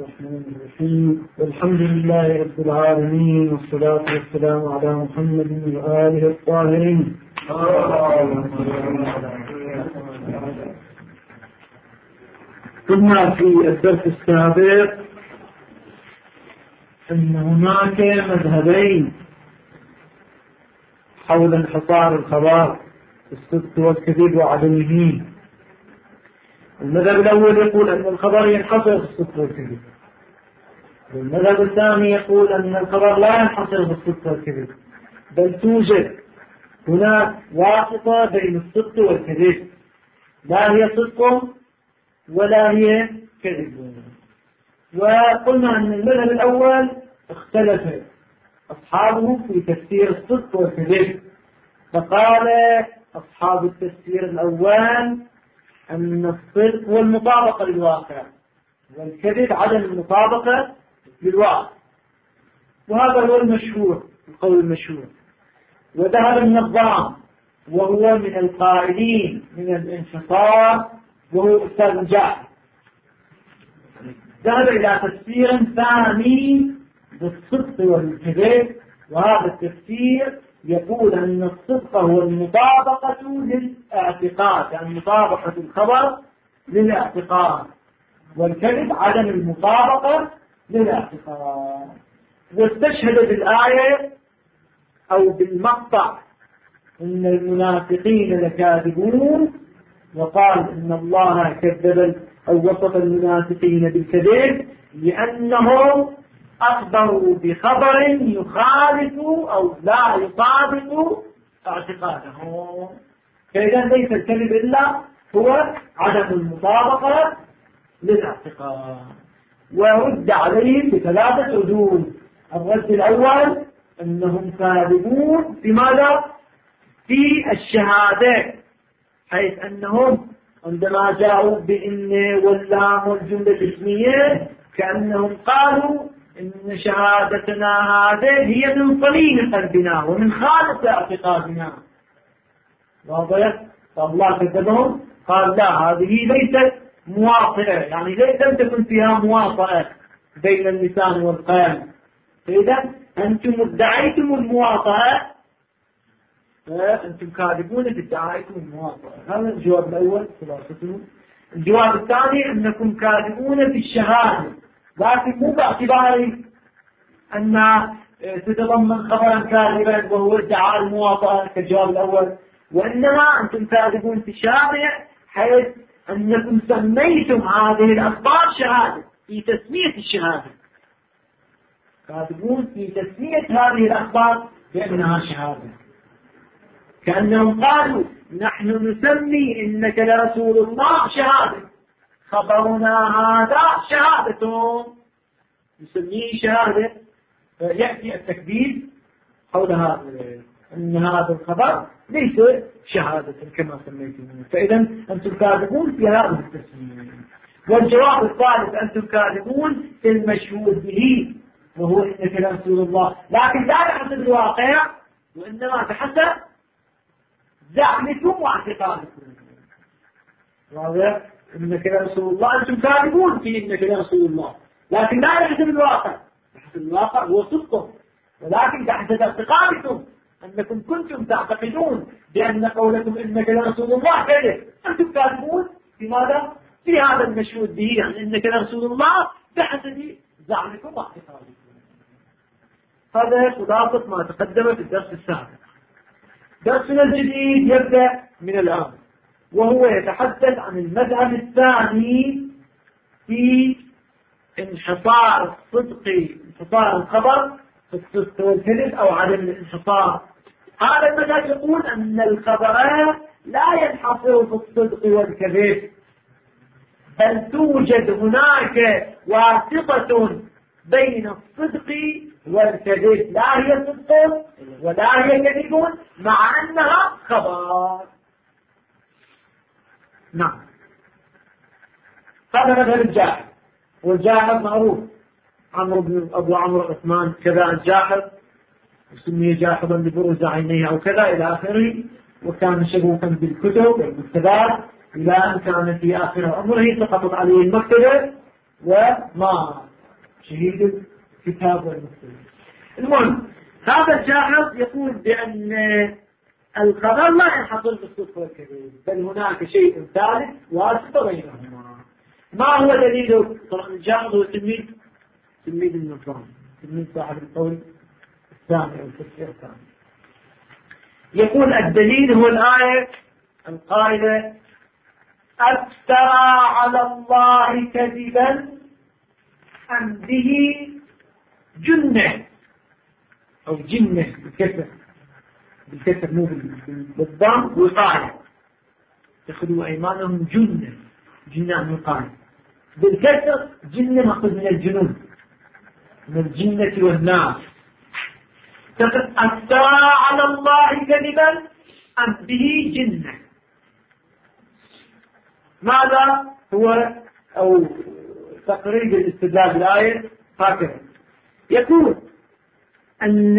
الرحمن الرحيم. الحمد لله رب العالمين، والصلاة والسلام على محمد وآله الطاهرين. قلنا في الدرس السابق أن هناك مذهبين حول انحصار الخبر في الصدق والكذب وعدمه. المذهب الأول يقول أن الخبر ينحصر في الصدق والكذب، والمذهب الثاني يقول أن الخبر لا ينحصر في الصدق والكذب، بل توجد هناك واسطة بين الصدق والكذب، لا هي صدق ولا هي كذب. وقلنا أن المذهب الأول اختلف أصحابه في تفسير الصدق والكذب، فقال أصحاب التفسير الأول أن الصدق هو المطابقة للواقع، والكذب عدم المطابقة للواقع، وهذا هو المشهور، القول المشهور. وذهب النظام وهو من القائلين من الانحصار، وهو أستاذ جاحظ، ذهب إلى تفسير ثاني بالصدق والكذب، وهذا التفسير يقول أن الصدق هو المطابقة للاعتقاد، يعني مطابقة الخبر للاعتقاد، والكذب عدم المطابقة للاعتقاد. واستشهد بالآية أو بالمقطع إن المنافقين لكاذبون، وقال إن الله كذب أو وصف المنافقين بالكذب لأنهم أخبروا بخبر يخالف أو لا يطابق اعتقادهم. فإذا ليس الكذب إلا هو عدم المطابقة للاعتقاد. ورد عليهم بثلاثة ردود. الرد الأول أنهم كاذبون في ماذا؟ في الشهادة، حيث أنهم عندما جاءوا بإن واللام والجملة الاسمية كأنهم قالوا إن شهادتنا هذه هي من صميم قلبنا ومن خالص اعتقادنا. واضح؟ فالله كذبهم، قال لا، هذه ليست مواطئة، يعني لم تكن فيها مواطئة بين اللسان والقلب. فإذا أنتم ادعيتم المواطئة فأنتم كاذبون بادعائكم المواطئة. هذا الجواب الأول خلاصته. الجواب الثاني أنكم كاذبون في الشهادة، لكن مو باعتبار أن تتضمن خبرا كاذبا وهو ادعاء المواطئة كالجواب الأول، وإنما أنتم كاذبون في الشهادة حيث أنكم سميتم هذه الأخبار شهادة في تسمية الشهادة، كاذبون في تسمية هذه الأخبار بأنها شهادة، كأنهم قالوا نحن نسمي إنك لرسول الله شهادة، خبرنا هذا شهادة، نسميه شهادة. يأتي التكذيب حول هذا، أن هذا الخبر ليس شهادة كما سميتم. فإذا أنتم كاذبون في هذا التسمية. والجواب الثالث أنتم كاذبون في المشهود به، وهو إنك لرسول الله، لكن لا بحسب الواقع، وإنما بحسب زعمكم واعتقادكم. واضح؟ إنك لرسول الله، أنتم كاذبون في إنك لرسول الله، لكن لا بحسب الواقع، بحسب الواقع هو صدقه، ولكن بحسب اعتقادكم أنكم كنتم تعتقدون بأن قولكم إنك لرسول الله كذب. أنتم كاذبون في ماذا؟ في هذا المشهود به، يعني إنك لرسول الله بحسب زعمكم واعتقادكم. هذا خلاصة ما تقدم في الدرس السابق. درسنا الجديد يبدأ من الآن، وهو يتحدث عن المذهب الثاني في انحصار الصدق، انحصار الخبر في الصدق والكذب أو عدم الانحصار. هذا المذهب يقول أن الخبر لا ينحصر في الصدق والكذب، بل توجد هناك واسطة بين الصدق والكذب، لا هي صدق ولا هي كذب، مع أنها خبر. نعم، هذا مذهب الجاحظ، والجاحظ معروف، أبو عمرو عثمان كذا الجاحظ، وسمي جاحظا لبروز عينيه أو كذا إلى آخره، وكان شغوفا بالكتب والمكتبات إلى أن كان في آخر عمره سقطت عليه المكتبة ومات. شهيد الكتاب والمرسلين. المهم هذا الجاحظ يقول بأن الخبر لا ينحصر بالصدق والكذب، بل هناك شيء ثالث واسطة بينهما. ما هو دليله؟ طبعا الجاحظ هو تلميذ النظام، تلميذ صاحب القول الثاني أو التفسير الثاني. يقول الدليل هو الآية القائلة: أفترى على الله كذبا أم به جنة أو جنة بالكسر مو بالضم وقاية، اتخذوا أيمانهم جنة وقاية، بالكسر جنة مأخذ من الجنون، من الجنة والناس. أفترى على الله كذبا أم به جنة. ماذا هو أو تقريب الاستدلال بالآية هكذا يقول أن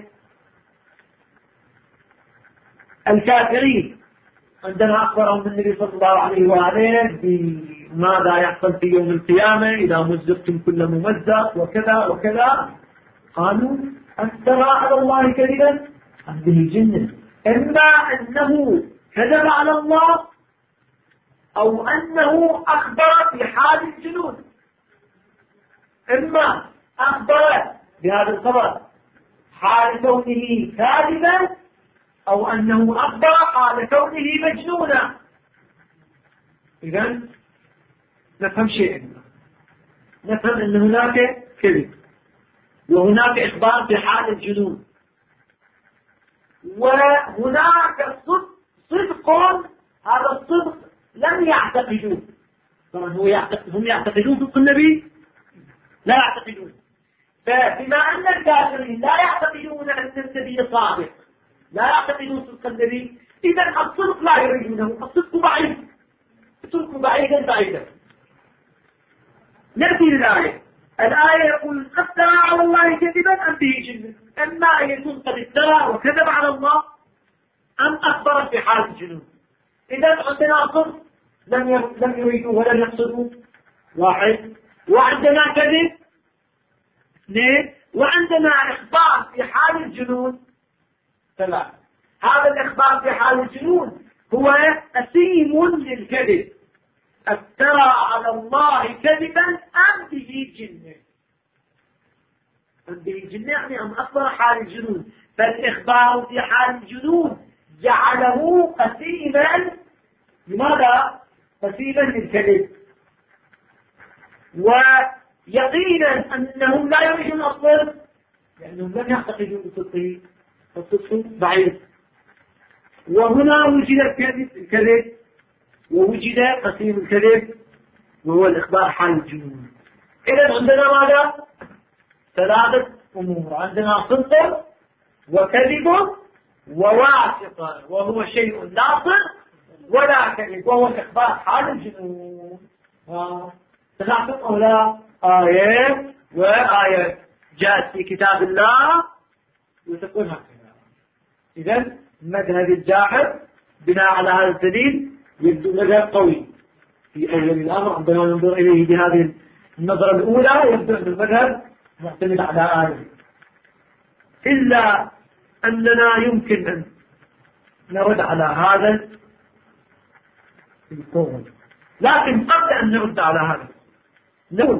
الكافرين عندما أخبرهم النبي صلى الله عليه وآله بماذا يحصل في يوم القيامة إذا مزقتم كل ممزق وكذا وكذا، قالوا أفترى على الله كذبا أم به جنة. إما أنه كذب على الله أو أنه أخبر بحال الجنون، إما أخبر بهذا الخبر حال كونه كاذبا أو أنه أخبر حال كونه مجنونا. إذن نفهم شيئا، نفهم أن هناك كذب وهناك إخبار بحال الجنون، وهناك صدق. هذا الصدق لم يعتقدوه. طبعا هم يعتقدون صدق النبي؟ لا يعتقدون. فبما أن الكافرين لا يعتقدون أن النبي صادق، لا يعتقدون صدق النبي، إذا الصدق لا يريدونه، الصدق بعيد، الصدق بعيدا. نأتي للآية. الآية يقول: أفترى على الله كذبا أم به جنة. أما أن يكون قد افترى وكذب على الله أم أخبر في حال الجنون. إذا عندنا صدق لم يريدوا ولم يقصدوا، واحد. وعندنا كذب، اثنين. وعندنا إخبار في حال الجنون، ثلاثة. هذا الإخبار في حال الجنون هو أثيم للكذب. أفترى على الله كذبا أم به جنة. أم به جنة يعني أم أخبر حال الجنون. فالإخبار في حال الجنون جعله قسيما. لماذا؟ قسيما للكذب. ويقينا أنهم لا يريدون الصدق لأنهم لم يعتقدوا بصدقه، فالصدق بعيد. وهنا وجد الكذب ووجد قسيم الكذب وهو الإخبار حال الجنون. إذن عندنا ماذا؟ ثلاثة أمور. عندنا صدق وكذب وواثقة، وهو شيء لا صدق ولا كذب، وهو الإخبار حال الجنون. ثلاثة أو لا؟ آية وآية جاءت في كتاب الله وتقول هكذا. إذن مذهب الجاحظ بناء على هذا الدليل يبدو مذهب قوي في أول الأمر. عندما ننظر إليه بهذه النظرة الأولى يبدو أن المذهب معتمد على آية، إلا أننا يمكن أن نرد على هذا القول. لكن قبل أن نرد على هذا نقول: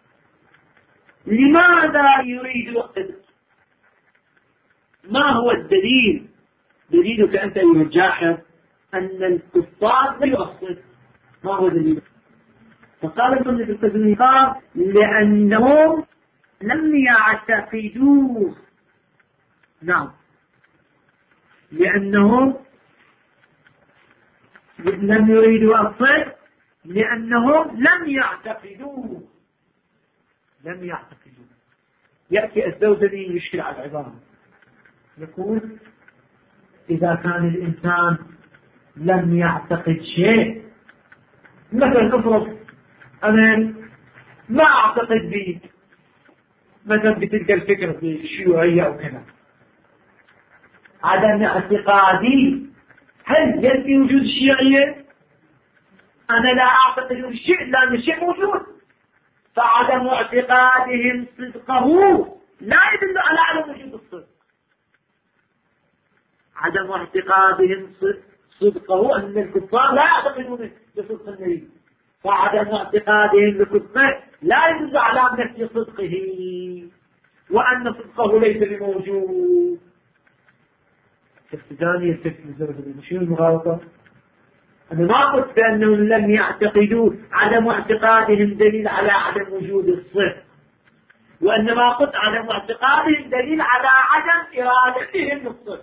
لماذا يريد الصدق؟ ما هو الدليل؟ دليلك أنت أيها الجاحظ أن الكفار لا يؤصل. ما هو دليل؟ فقال ابن القيم: لأنهم لم يعتقدوه. نعم، لأنهم لم يريدوا الصدق لأنهم لم يعتقدوه. يأتي الزوجري يشكل على العبارة، يقول: إذا كان الإنسان لم يعتقد شيء، مثلا افرض أنا ما أعتقد به مثلا بتلك الفكرة الشيوعية أو كذا، عدم اعتقادي هل ينفي وجود الشيوعية؟ أنا لا أعتقد الشيء لأن الشيء موجود. فعدم اعتقادهم صدقه لا يدل على عدم وجود الصدق. عدم اعتقادهم صدقه أن الكفار لا يعتقدون بصدق النبي، فعدم اعتقادهم بصدقه لا يدل على نفي صدقه وأن صدقه ليس بموجود. الثانية التفسير شنو المغالطة؟ أنا ما قلت بأنهم لم يعتقدوا عدم اعتقادهم دليل على عدم وجود الصدق، وإنما قلت عدم اعتقادهم دليل على عدم إرادتهم للصدق.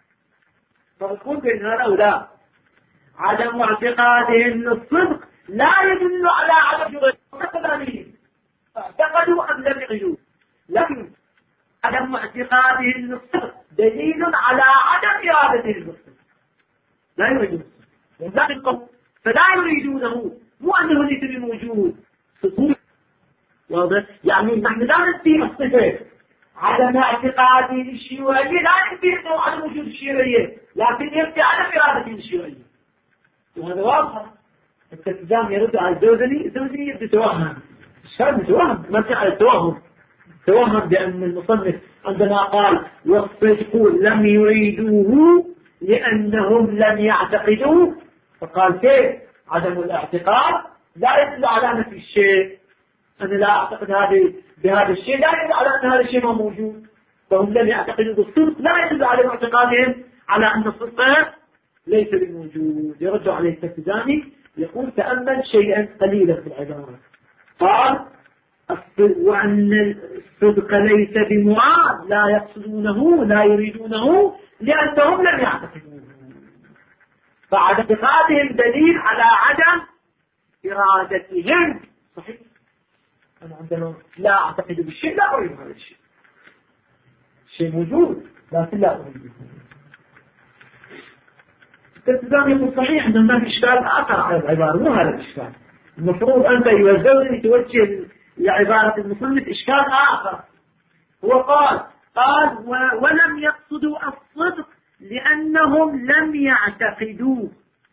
فنقول بين هذا ولا عدم اعتقادهم للصدق لا يدل على عدم وجود الصدق، اعتقدوا أم لم يعتقدوا، لكن عدم اعتقادهم للصدق دليل على عدم إرادتهم للصدق، لا يريدون الصدق فلا يريدونه، مو أنه ليس بموجود صدق. واضح؟ يعني نحن لا ننفي الصفة عدم اعتقادي للشيوعية، لا ننفي أنه عدم وجود الشيوعية، لكن ينفي عدم إرادة الشيوعية، وهذا واضح. التلفزيون يرد على الزوزني يبدو توهم، الشاب توهم، ما في على التوهم، توهم بأن المصنف عندما قال والصدق لم يريدوه لأنهم لم يعتقدوه، فقال كيف عدم الاعتقاد لا يدل على نفي الشيء، أنا لا أعتقد بهذا الشيء لا يدل على أن هذا الشيء ما موجود، فهم لم يعتقدوا بالصدق لا يدل على اعتقادهم على أن الصدق ليس بموجود. يرد عليه التلفزيوني يقول تأمل شيئا قليلا في العبارة، قال وأن الصدق ليس بمراد لا يقصدونه لا يريدونه لأنهم لم يعتقدوه، فعدم اعتقادهم دليل على عدم إرادتهم. صحيح، أنا عندما لا أعتقد بالشيء لا أريد هذا الشيء، الشيء موجود لكن لا أريده. التلفزيون يقول صحيح أنه ما في إشكال آخر على العبارة، مو هذا الإشكال، المفروض أنت يوزعني توجه لعبارة المصنف إشكال آخر. هو قال ولم يقصدوا الصدق لأنهم لم يعتقدوه،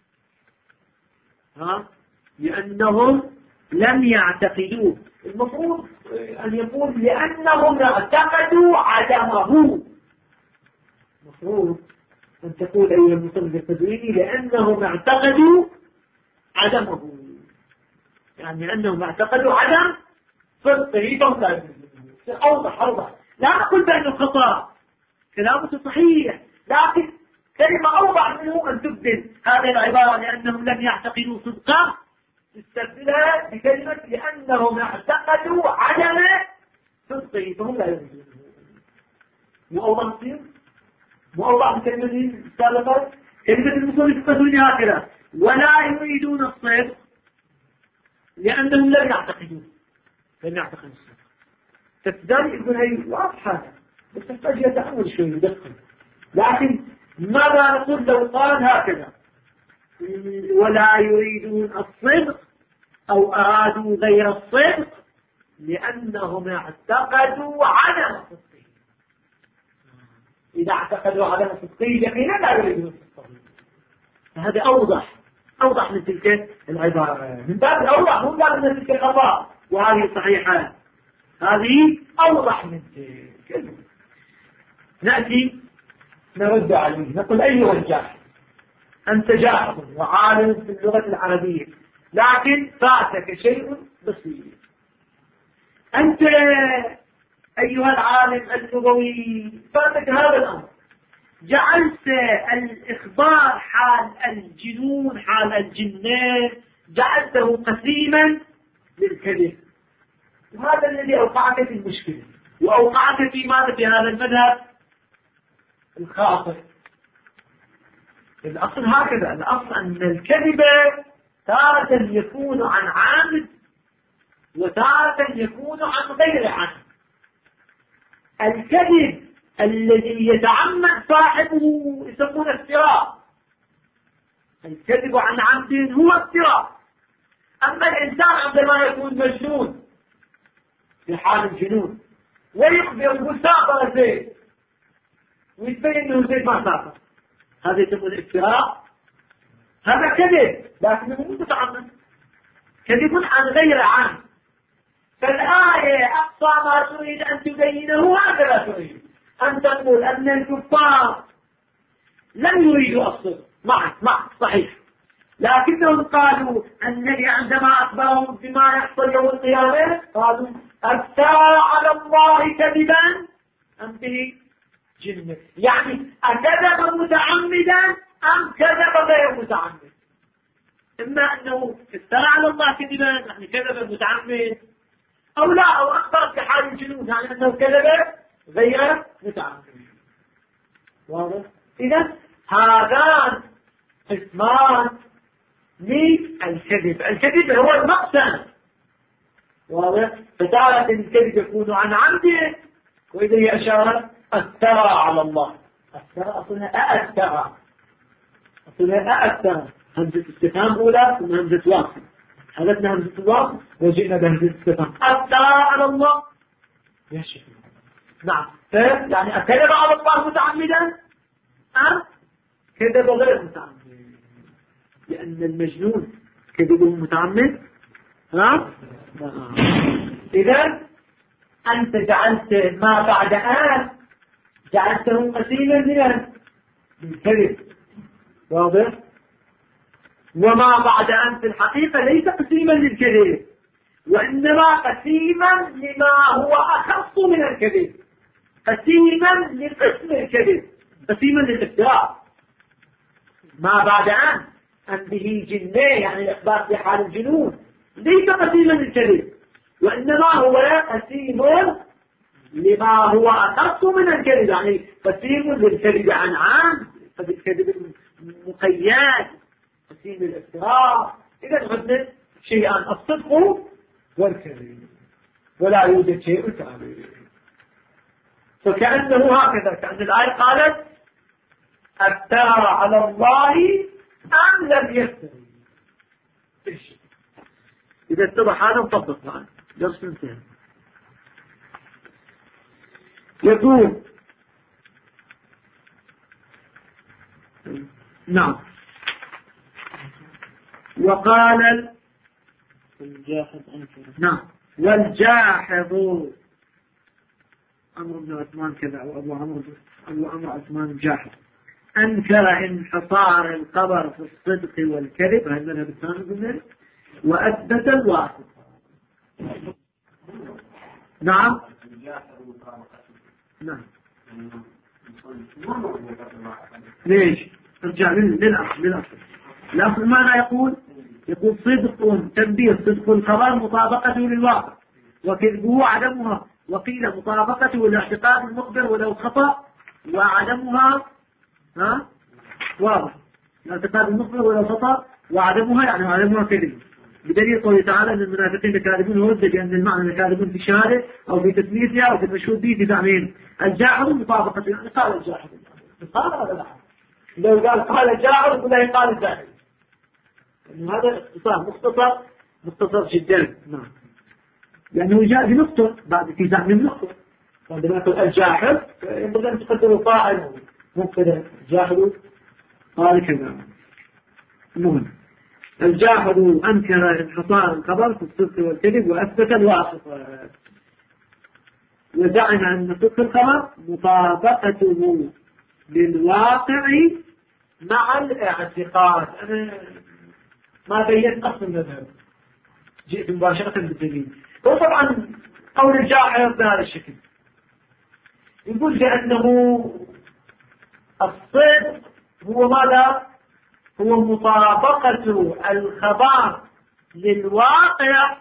لأنه لم يعتقدوه، المفروض أن يقول لأنهم اعتقدوا عدمه، المفروض أن تقول أيها المصنف التدويني لأنهم اعتقدوا عدمه، يعني أنهم اعتقدوا عدم صدقه فهم لا يعتقدون. أوضح لا أقول بأنه خطأ، كلامه صحيح، لكن كلمة أوضح منه أن تبدل هذه العبارة لأنهم لم يعتقدوا صدقه تستبدلها بكلمة لأنهم اعتقدوا عدم صدقه فهم لا يؤمنون. مو أوضح من كلمة السابقة. كلمة المصنف تقول هكذا ولا يريدون الصدق لأنهم لم يعتقدوا الصدق. فالتداري يقول هي واضحة بس تحتاج يتأمل شوي يدقق، لكن ماذا نقول لو قال هكذا ولا يريدون الصدق أو أرادوا غير الصدق لأنهم اعتقدوا عدم صدقه. إذا اعتقدوا عدم صدقه يقينا لا يريدون صدقه. فهذا أوضح من تلك العبارة، من باب الأوضح مو باب من تلك الخطأ، وهذه صحيحة، هذه أوضح من تلك. نأتي نرد عليه نقول أيها الجاهل أنت جاهل وعالم في اللغة العربية لكن فاتك شيء بسيط. أنت أيها العالم اللغوي فاتك هذا الأمر، جعلت الإخبار حال الجنون حال الجنان جعلته قسيما للكذب، وهذا الذي أوقعك في المشكلة وأوقعك في ماذا في هذا المذهب الخاطئ. الأصل هكذا، الأصل أن الكذب تارة يكون عن عامد وتارة يكون عن غير عامد. الكذب الذي يتعمد صاحبه يسمونه افتراء، الكذب عن عمد هو افتراء. أما الإنسان عندما يكون مجنون في حال الجنون ويخبر يقول سافر زيد ويتبين انه زيد ما سافر، هذا يسمونه افتراء، هذا كذب لكنه مو متعمد، كذب عن غير عامد. فالآية أقصى ما تريد أن تبينه هكذا تريد أن تقول أن الكفار لم يريدوا الصدق معك صحيح، لكنهم قالوا النبي عندما أخبرهم بما يحصل يوم القيامة قالوا أفترى على الله كذبا أم به جنة، يعني أكذب متعمدا أم كذب غير متعمد. إما أنه افترى على الله كذبا يعني كذب متعمد، أو لا، أو أخبر بحال الجنود يعني أنه كذب غير متعمد. واضح؟ إذا هذان قسمان للكذب. الكذب هو المقسم، واضح؟ فتارة الكذب يكون عن عمده، وإذا هي أشارت أفترى على الله. أفترى أصلها أفترى همزة استفهام أولى ثم همزة واصل، حدثنا همزة الواصل وجئنا بهمزة استفهام. أفترى على الله يا شيخ. نعم، يعني أكذب على الله متعمدا أم كذب غير متعمد؟ لأن المجنون كذبه متعمد. إذا أنت جعلت ما بعد آن جعلته قسيما من الكذب، واضح؟ وما بعد أن في الحقيقة ليس قسيما للكذب، وإنما قسيما لما هو أخص من الكذب، قسيما لقسم الكذب، قسيما للافتراء. ما بعد أن به جنة يعني الإخبار في حال الجنون ليس قسيما للكذب، وإنما هو قسيم لما هو أخص من الكذب، يعني قسيم للكذب عن عام، فبالكذب مقيد، قسيم الافتراء. إذا غدت شيئان الصدق والكذب ولا يوجد شيء ثاني. فكأنه هكذا، كأن الآية قالت أفترى على الله أم لم يفتري. إذا اتضح هذا نطبق معنا درس انتهى. يقول نعم وقال الجاحظ نعم والجاحظ عمرو بن عثمان كذا وأبو عمرو عثمان جاحظ أنكر انحصار الخبر في الصدق والكذب، هذا المذهب الثاني قلنا، وأثبت الواسطة. نعم نعم ليش؟ ارجع للأصل. الأصل ماذا يقول صدق تنبيه، صدق الخبر مطابقته للواقع، وكذبه عدمها، وقيل مطابقته لاعتقاد المخبر ولو خطأ، وعدمها واضح، اعتقاد المخبر ولو خطأ وعدمها يعني عدمها كذب، بدليل قوله تعالى ان المنافقين كاذبون وردد بان المعنى كاذبون في الشهاده او في تثبيتها او في المشهود به في تعميم. الجاحظ مطابقه يعني قال الجاحظ، قال هذا لا، لو قال الجاحظ ولا يقال الجاحظ، هذا اختصار مختصر جدا. نعم، لانه جاء بنقطه بعد في تعميم نقطه، عندما يقول الجاحظ ينبغي ان تقدر فاعل مبتدا، الجاحظ قال كذا. المهم الجاحظ أنكر انحصار الخبر في الصدق والكذب وأثبت الواسطة، وزعم أن صدق الخبر مطابقته للواقع مع الاعتقاد. أنا ما بيّنت أصل المذهب، جئت مباشرة بالدليل. وطبعا قول الجاحظ بهذا الشكل يقول بأنه الصدق هو ماذا؟ هو مطابقة الخبر للواقع،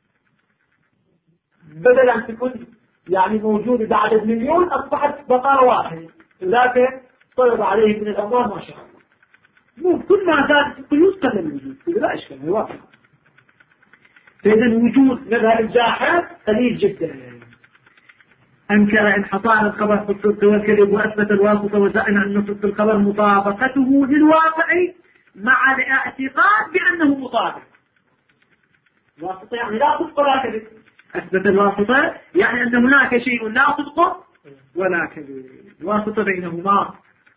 بدل أن تكون يعني موجودة بعدد مليون أصبحت بقرة واحد، لكن طلب عليه من الأموال ما شاء الله. مو كل ما زادت القيود قل الوجود، لا إشكال، هي واقع. فإذا وجود مذهب الجاحظ قليل جدا. أنكر انحصار الخبر في الصدق والكذب وأثبت الواسطة، وزعم أن صدق الخبر مطابقته للواقع مع الاعتقاد بأنه مطابق. واسطة يعني لا صدق ولا كذب، أثبت الواسطة يعني أن هناك شيء لا صدق ولا كذب، واسطة بينهما.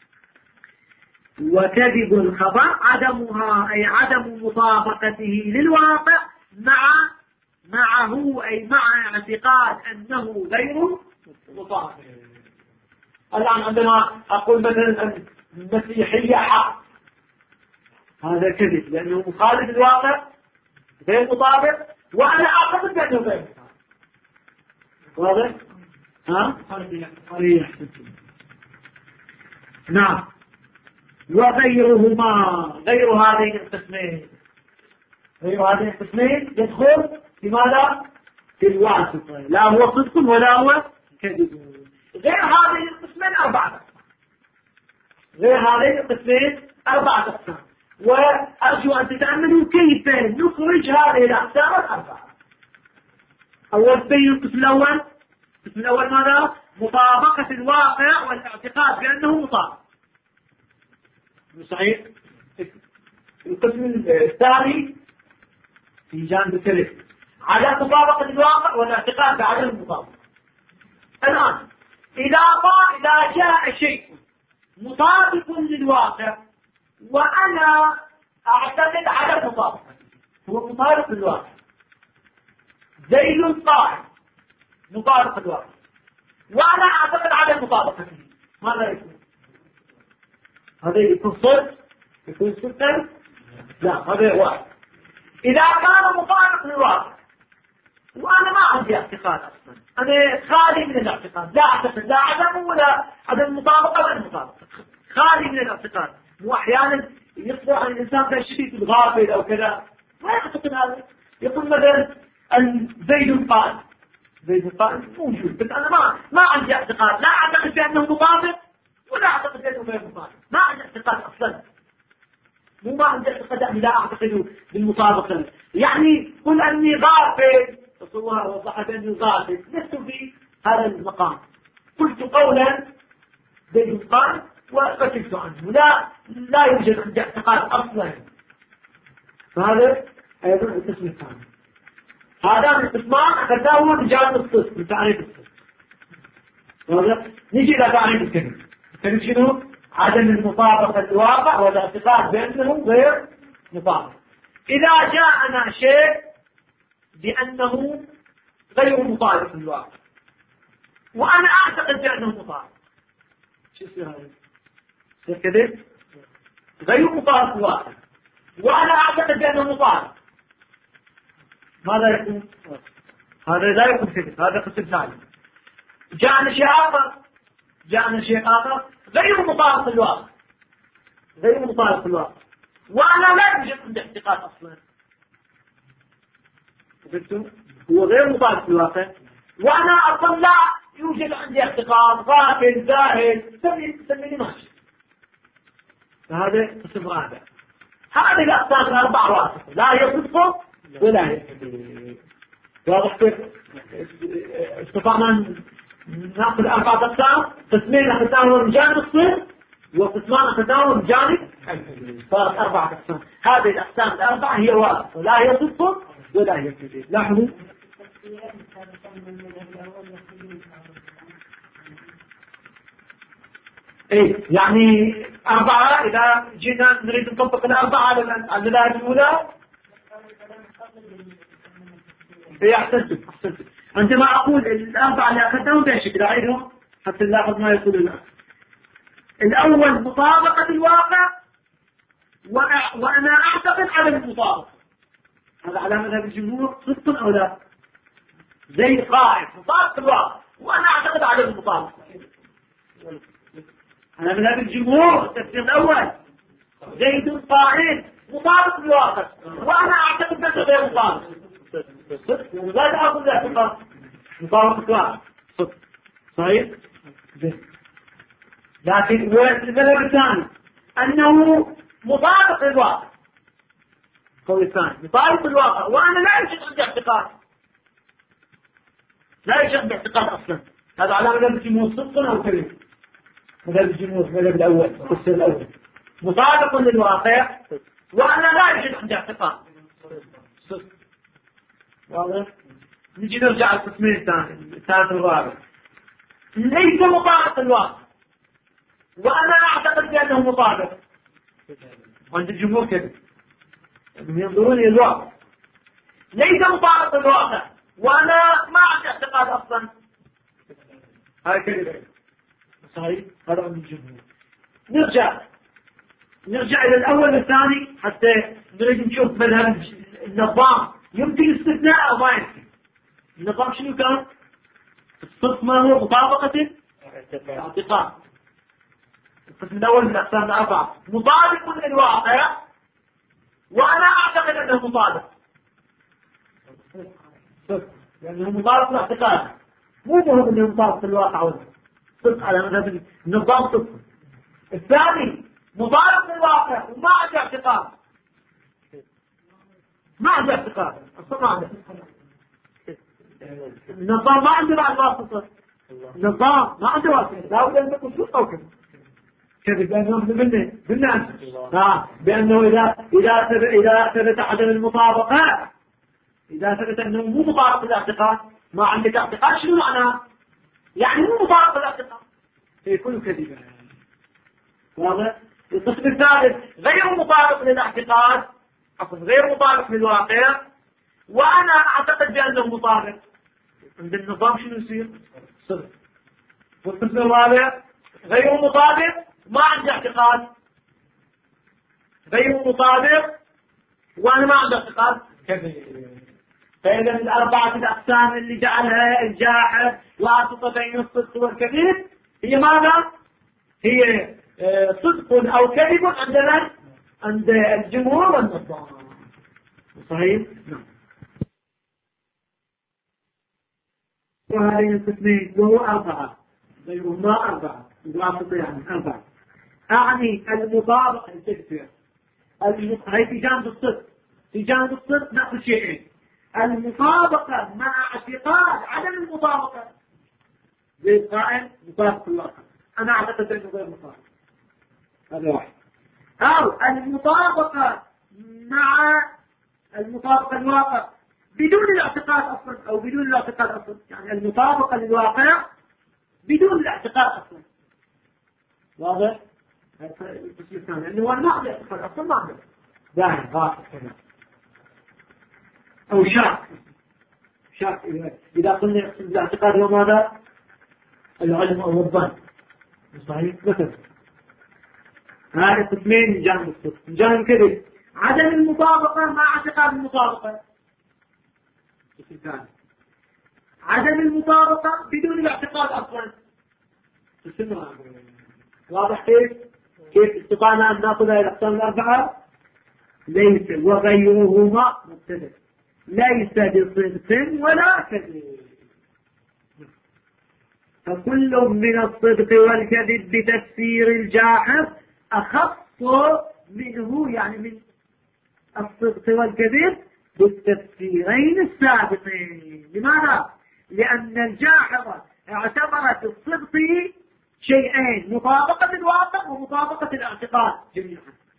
وكذب الخبر عدمها أي عدم مطابقته للواقع مع معه أي مع اعتقاد أنه غير مطابق. الآن عندما أقول مثلا المسيحية حق، هذا كذب لأنه مخالف الواقع غير مطابق، وأنا أعتقد بأنه غير مطابق. واضح؟ ها؟ نعم. وغيرهما، غير هذين القسمين، غير هذين القسمين يدخل في ماذا؟ في الواسطة، لا هو صدق ولا هو كذب. غير هذين القسمين أربعة، غير هذين القسمين أربعة أقسام، وأرجو أن تتأملوا كيف نخرج هذه الأقسام الأربعة. أول بين القسم الأول، القسم الأول ماذا؟ مطابقة الواقع والاعتقاد بأنه مطابق، صحيح. القسم الثاني في جانب الثالث على مطابقة الواقع والاعتقاد بعدم المطابقة. الآن إذا جاء شيء مطابق للواقع وأنا أعتقد على المطابقة، هو مطابق للواقع، زيد قائم مطابق للواقع، وأنا أعتقد على المطابقة، ماذا يكون؟ هذا يكون صدق؟ يكون صدقا؟ لا، هذا واحد. إذا كان مطابق للواقع وأنا ما عندي اعتقاد أصلا، أنا خالي من الاعتقاد، لا أعتقد لا عدم ولا عدم مطابقة ولا مطابقة، خالي من الاعتقاد. وأحيانا يصبح الإنسان كشديد الغافل أو كذا ما يعتقد هذا، يقول مثلا زيد قائم، زيد قائم موجود، بس أنا ما عندي اعتقاد، لا أعتقد بأنه مطابق ولا أعتقد بأنه غير مطابق، ما عندي اعتقاد أصلا، ما عندي اعتقاد، يعني لا أعتقد بالمطابقة، يعني قل أني غافل، تصورها وضحت أني غافل، لست في هذا المقام، قلت قولا زيد قائم وقتلت عنه، لا يوجد عندي اعتقاد أصلا. فهذا أيضا القسم الثاني. هذا من القسمان أخذناه من جانب الصدق، من تعريف الصدق. نجي إلى تعريف الكذب. الكذب شنو؟ عدم المطابقة الواقع والاعتقاد بأنه غير مطابق. إذا جاءنا شيء بأنه غير مطابق للواقع وأنا أعتقد بأنه مطابق، شو يصير هذا؟ يصير كذب؟ غير مطابق للواقع وأنا أعتقد بأنه مطابق، ماذا يكون؟ هذا لا يكون كذب، هذا قسم ثاني. جاءنا شيء آخر غير مطابق للواقع، غير مطابق للواقع وأنا لا يوجد عندي اعتقاد أصلا، قلتم هو غير مطابق للواقع وأنا أصلا لا يوجد عندي اعتقاد، غافل زاهد، سميني ماشي. فهذا قسم رابع. هذه الأقسام الأربعة واضحة، لا هي صدق ولا هي كذب. واضح كيف؟ استطعنا نأخذ أربعة أقسام، قسمين أخذناهم من جانب الصدق وقسمان أخذناهم من جانب الكذب، صارت أربعة أقسام. هذه الأقسام الأربعة هي واضحة، لا هي صدق ولا هي كذب. لاحظوا إيه، يعني أربعة إذا جينا نريد نطبق الأربعة على المذاهب الأولى. إيه، أحسنتم. عندما أقول الأربعة اللي أخذناهم بشكل أعيدهم حتى نلاحظ ما يقول الآن. الأول مطابقة الواقع وأنا أعتقد على المطابقة، هذا على مذهب الجمهور صدق أو لا؟ زيد قائم مطابق الواقع وأنا أعتقد على المطابقة، على مذهب الجمهور التفسير الأول زيد قائم مطابق الواقع وأنا أعتقد بأنه غير مطابق، لا تأخذ الاعتقاد مطابق الواقع صدق، صحيح؟ لكن المذهب الثاني أنه مطابق للواقع، القول الثاني مطابق الواقع وأنا لا يوجد عندي اعتقاد، لا يوجد عندي اعتقاد أصلا. هذا على مذهب الجمهور صدق أو كذب؟ مذهب الجمهور المذهب الأول التفسير الأول مطابق للواقع وأنا لا يوجد عندي اعتقاد صدق. واضح؟ نجي نرجع القسمين الثالث والرابع. ليس مطابق الواقع وأنا أعتقد بأنه مطابق، وعند الجمهور كذب، ينظرون إلى الواقع. ليس مطابق للواقع وأنا ما عندي اعتقاد أصلا. هاي كذبة صحيح. هذا من الجمهور. نرجع إلى الأول والثاني حتى نريد نشوف مذهب النظام يمكن استثناء أو ما يمكن. النظام شنو كان؟ الصدق ما هو مطابقة الاعتقاد. القسم الأول من أقسام الأربعة مطابق للواقع وأنا أعتقد أنه مطابق. لأنه مطابق للاعتقاد مو مهم أنه مطابق للواقع ولا صدق على مذهب النظام صدق. الثاني مطابق للواقع وما عنده اعتقاد. ما عنده اعتقاد أصلا ما عنده. النظام ما عنده بعد واسطة. النظام ما عنده واسطة. لا بد أن تكون صدق أو كذب. كذب بأنه بالناس بأنه إذا ثبت عدم المطابقة، إذا ثبت أنه مو مطابق للاعتقاد، ما عندك اعتقاد شنو معناه؟ يعني مو مطابق للاعتقاد يكون كذبا. واضح؟ القسم الثالث غير مطابق للاعتقاد، غير مطابق للواقع وأنا أعتقد بأنه مطابق. عند النظام شنو يصير؟ صدق. والقسم الرابع غير مطابق ما عندي اعتقاد، غير مطابق وأنا ما عندي اعتقاد كذب. فإذا الأربعة الأقسام اللي جعلها الجاحظ واسطة بين الصدق والكذب هي ماذا؟ هي صدق أو كذب عندنا عند الجمهور والنظام. صحيح؟ نعم. وهذه القسمين وهو أربعة غيرهما أربعة الواسطة يعني أربعة. أعني المطابقة التكفير هي في جانب الصدق. في جانب الصدق نأخذ شيئين: المطابقة مع اعتقاد عدم المطابقة زي القائل مطابق الواقع، أنا أعتقد أنه غير مطابق، هذا واحد. أو المطابقة مع المطابقة الواقع بدون الاعتقاد أصلا أو بدون الاعتقاد أصلا، يعني المطابقة للواقع بدون الاعتقاد أصلا. واضح؟ القسم الثاني اللي هو المعنى الاعتقاد أصلا ما عنده ظاهر غاصب كذا أو شاك إذا قلنا يقصد الاعتقاد هو ماذا؟ العلم أو الظن. صحيح؟ مثلا هذا قسمين من جانب الصدق. من جانب كذب عدم المطابقة مع اعتقاد المطابقة. القسم الثاني عدم المطابقة بدون الاعتقاد أصلا. واضح كيف استطعنا أن نأخذ هذه الأقسام الأربعة؟ ليس وغيرهما مبتدأ، ليس بصدق ولا كذب. فكل من الصدق والكذب بتفسير الجاحظ أخص منه، يعني من الصدق والكذب بالتفسيرين السابقين. لماذا؟ لأن الجاحظة اعتبرت الصدق شيئين: مطابقة الواقع ومطابقة الاعتقاد جميعا.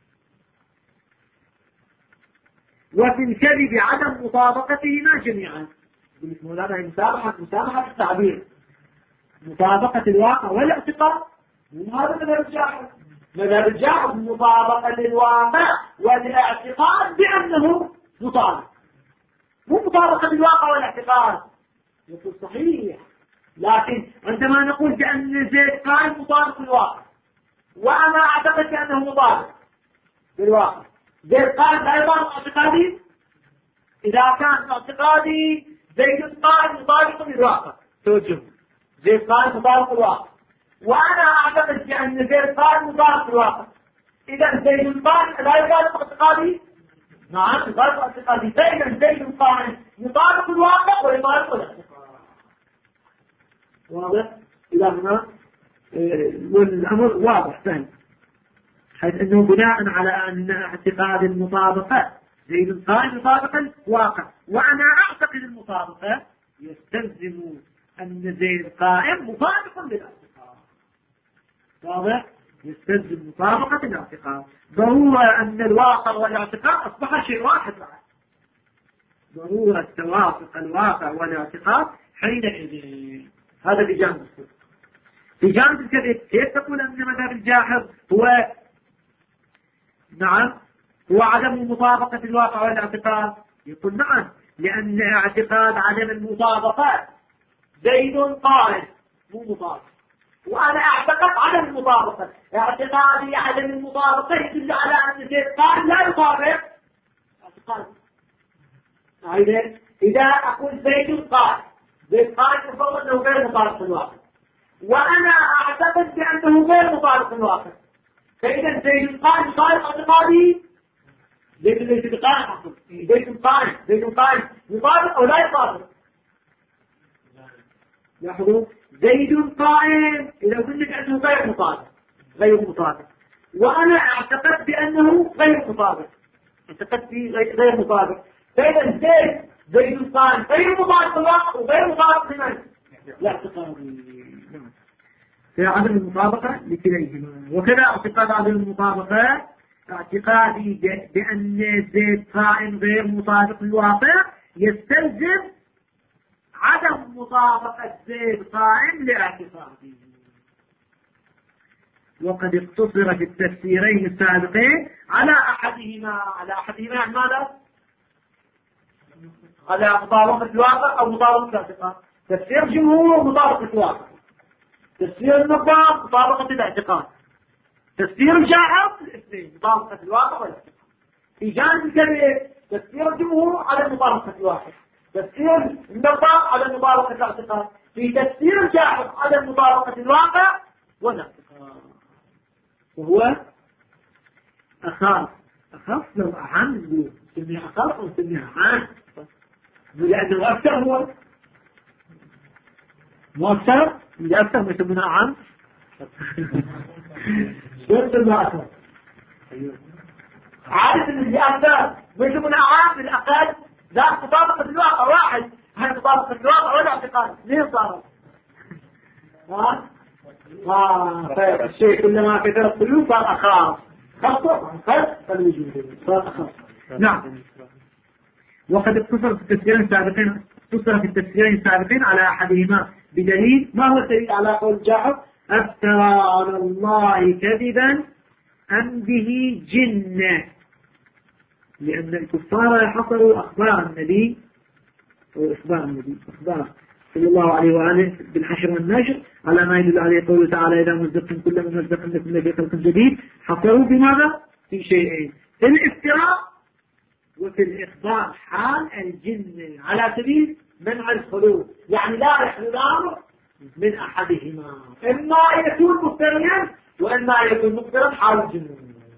وفي الكذب عدم مطابقتهما جميعا. هذا مسامحة التعبير، مطابقة الواقع والاعتقاد. هذا مذهب الجاحظ. مذهب الجاحظ مطابقة للواقع والاعتقاد بأنه مطابق، مو مطابقة الواقع والاعتقاد. يقول صحيح، لكن عندما نقول بأن زيد قائم مطابق للواقع وأنا أعتقد بأنه مطابق للواقع، زيد قائم أيضا اعتقادي. إذا كان اعتقادي زيد قائم مطابق للواقع توجه، زيد قائم مطابق للواقع وأنا أعتقد بأن زيد قائم مطابق للواقع، إذا زيد قائم لا يطابق اعتقادي. نعم يطابق اعتقادي. فإذا زيد قائم يطابق الواقع ويطابق الاعتقاد. واضح؟ إلى هنا والأمر واضح فهم، حيث أنه بناء على أن اعتقاد المطابقة زيد قائم يطابق الواقع وأنا أعتقد المطابقة، يستلزم أن زيد قائم مطابق للاعتقاد. واضح؟ يستلزم مطابقة الاعتقاد. ضرورة أن الواقع والاعتقاد أصبح شيء واحد بعد. ضرورة توافق الواقع والاعتقاد حينئذ. هذا بجانب الصدق. في جانب الكذب كيف تقول أن مذهب الجاحظ هو نعم هو عدم مطابقة الواقع والاعتقاد؟ يقول نعم، لأن اعتقاد عدم المطابقة زيد قائم مو مطابق، وأنا أعتقد عدم المطابقة، اعتقادي عدم المطابقة يدل على أن زيد قائم لا يطابق اعتقاد. إذا أقول زيد قائم، زيد قائم يفضل أنه غير مطابق الواقع، وأنا أعتقد بأنه غير مطابق الواقع، فإذا زيد قائم صار اعتقادي زيد قائم، زيد قائم يطابق أو لا يطابق؟ لاحظوا زيد قائم إذا قلت لك أنه غير مطابق، وأنا أعتقد بأنه غير مطابق، اعتقدت فيه غير مطابق، فإذا زيد قائم غير مطابق الواقع وغير مطابق لمن؟ لا اعتقادي في عدم المطابقة لكليهما. وكذا اعتقاد عدم المطابقة اعتقادي بأن زيد قائم غير مطابق للواقع يستلزم عدم مطابقة زيد قائم لاعتقاده. وقد اقتصر في التفسيرين السابقين على أحدهما ماذا؟ على مطابقة الواقع أو مطابقة الاعتقاد. تفسير جمهور مطابقة الواقع، تفسير النظام مطابقة الاعتقاد، تفسير الجاحظ الاثنين مطابقة الواقع والاعتقاد. في جانب الكبير تفسير الجمهور على مطابقة الواقع، تفسير النظام على مطابقة الاعتقاد، في تفسير الجاحظ على مطابقة الواقع والاعتقاد. وهو أخاف لو أهم نسميه أخاف ونسميه عام، لأنه أكثر هو مؤثر اللي أكثر ما يسمونه عام. شو يسمونه أكثر؟ عارف إن اللي أكثر ما يسمونه عام بالأقل لا مطابقة الواقع واحد، هل مطابقة الواقع ولا اعتقاد؟ ليه صارت؟ الشيء كلما كثر السلوك صار أخاف، خاصة فالوجود صار أخاف. نعم. وقد اقتصر في التفسيرين السابقين على أحدهما بدليل. ما هو الدليل على قول جاحظ؟ أفترى على الله كذبا أم به جنة؟ لأن الكفار حصلوا أخبار النبي صلى الله عليه وآله بالحشر والنشر على ما يدل عليه قوله تعالى إذا مزقتم كل ممزق لكم لفي خلق جديد. حصلوا بماذا؟ في شيئين، في الافتراء وفي الإخبار حال الجن على سبيل منع الخلود، يعني لا يحل الأمر من أحدهما، إما يكون مفتريا وإما يكون مفترا حال الجن.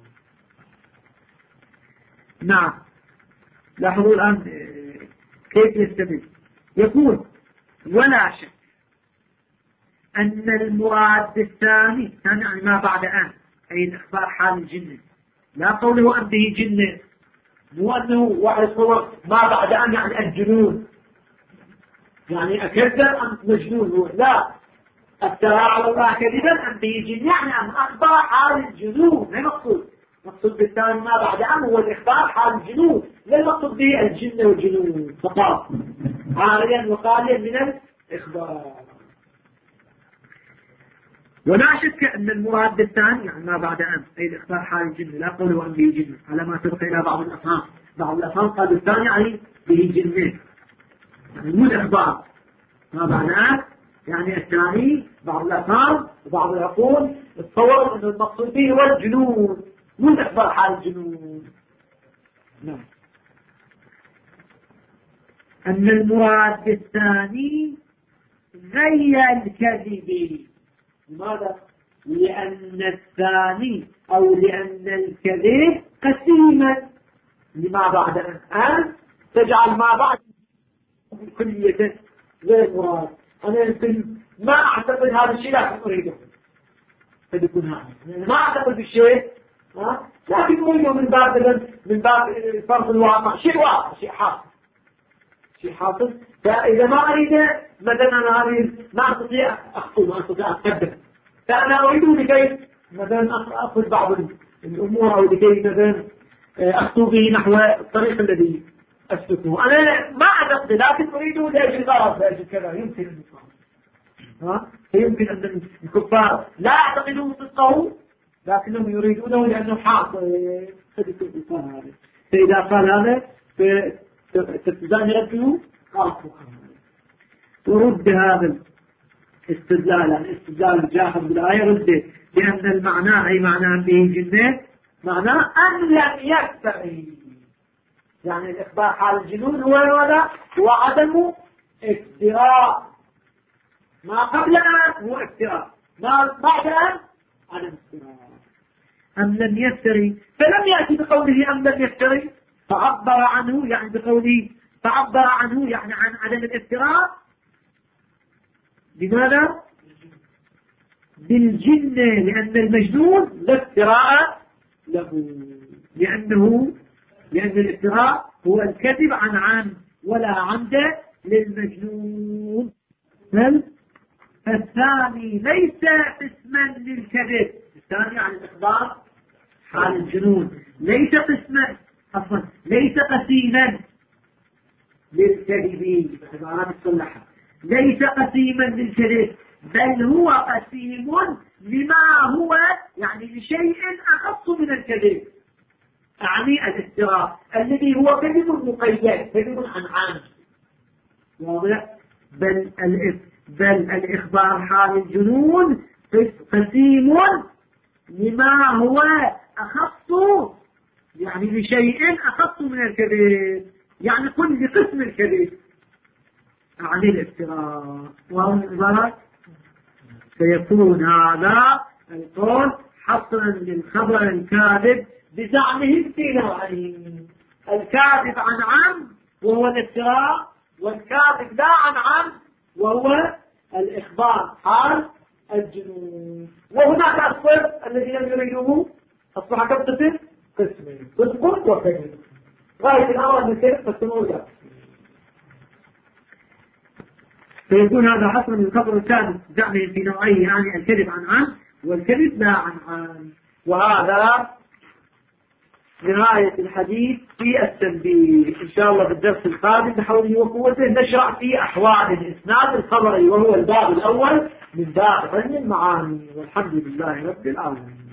نعم. لاحظوا الآن كيف يستمر. يقول ولا شك أن المراد الثاني يعني ما بعد أن، أي الإخبار حال الجن، لا قوله أن به جن، مو أنه واحد صور ما بعد أن يعني الجنون، يعني أكذب أنت مجنون هو، لا، افترى على الله كذبا أن به جن يعني أن أخبر حال الجنون، ما مقصود بالثاني ما بعد أن هو الإخبار حال الجنون، لا المقصود به الجن والجنون فقط، عاريا وقاليا من الإخبار. ولا شك أن المراد بالثاني يعني ما بعد أن، أي الإخبار حال الجن، لا قوله أن به جن، على ما سبق إلى بعض الأفهام قال الثاني يعني به جن، يعني مو الإخبار ما بعد أن، يعني الثاني بعض الأفهام وبعض العقول تصور أن المقصود به هو الجنون، مو الإخبار حال الجنون. نعم. أن المراد بالثاني غير الكذب. لماذا؟ لأن الثاني أو لأن الكذب قسيما لما بعد أن تجعل ما بعد كلية غير مراد. أنا يمكن ما أعتقد هذا الشيء لكن أريده، فيكون هذا ما أعتقد بالشيء لكن أريده من باب فرض الواقع، شيء واقع، شيء حاصل. فإذا ما أريده مثلا أنا هذه ما أستطيع أخطو، ما أستطيع أتقدم، فأنا أريده لكي مثلا أخذ بعض الأمور أو لكي مثلا أخطو به نحو الطريق الذي أسلكه. أنا ما أعتقد لكن أريده لأجل غرض، لأجل كذا يمكن فيمكن أن الكفار لا يعتقدون صدقه لكنهم يريدونه لأنه حاصل. فإذا قال هذا استدلال يرده قال ورد هذا الاستدلال يعني استدلال جاهل بالآية رده لأن المعنى أي معنى به جنة معناه أن لم يكتري يعني الإخبار حال الجنون هو ولا هو عدم افتراء ما قبل أن هو افتراء ما بعد أن عدم افتراء أم لم يفتري فلم يأتي بقوله أم لم يفتري فعبر عنه يعني بقوله فعبر عنه يعني عن عدم الافتراء بماذا؟ بالجنة لأن المجنون لا افتراء له لأن الافتراء هو الكذب عن عمد ولا عمد للمجنون بل الثاني ليس اسما للكذب الثاني عن الإخبار حال الجنون ليس قسما عفوا ليس قسيما للكذب عبارات الصلحة ليس قسيما للكذب بل هو قسيم لما هو يعني لشيء أخص من الكذب أعني الافتراء الذي هو كذب مقيد كذب عن عام واضح بل الإخبار حال الجنون قسيم لما هو أخص يعني لشيء أخص من الكذب يعني كل قسم الكذب أعني الافتراء وانظرت سيكون هذا القول حصرا للخبر الكاذب بزعمهم في نوعين الكاذب عن عمد وهو الافتراء والكاذب لا عن عمد وهو الإخبار حال الجنون وهناك الصفر الذي لم يريدوه أصبح كم قسم؟ قسمين قسم وكذب غاية الأمر من كذب فالسنوية فيكون هذا حصرا للخبر الكاذب زعمهم في نوعين يعني الكذب عن عمد والكذب لا عن عمد وهذا نهاية الحديث في التنبيه إن شاء الله بالدرس القادم بحوله وقوته نشرع في أحوال الإسناد الخبري وهو الباب الأول من باب علم المعاني والحمد لله رب العالمين.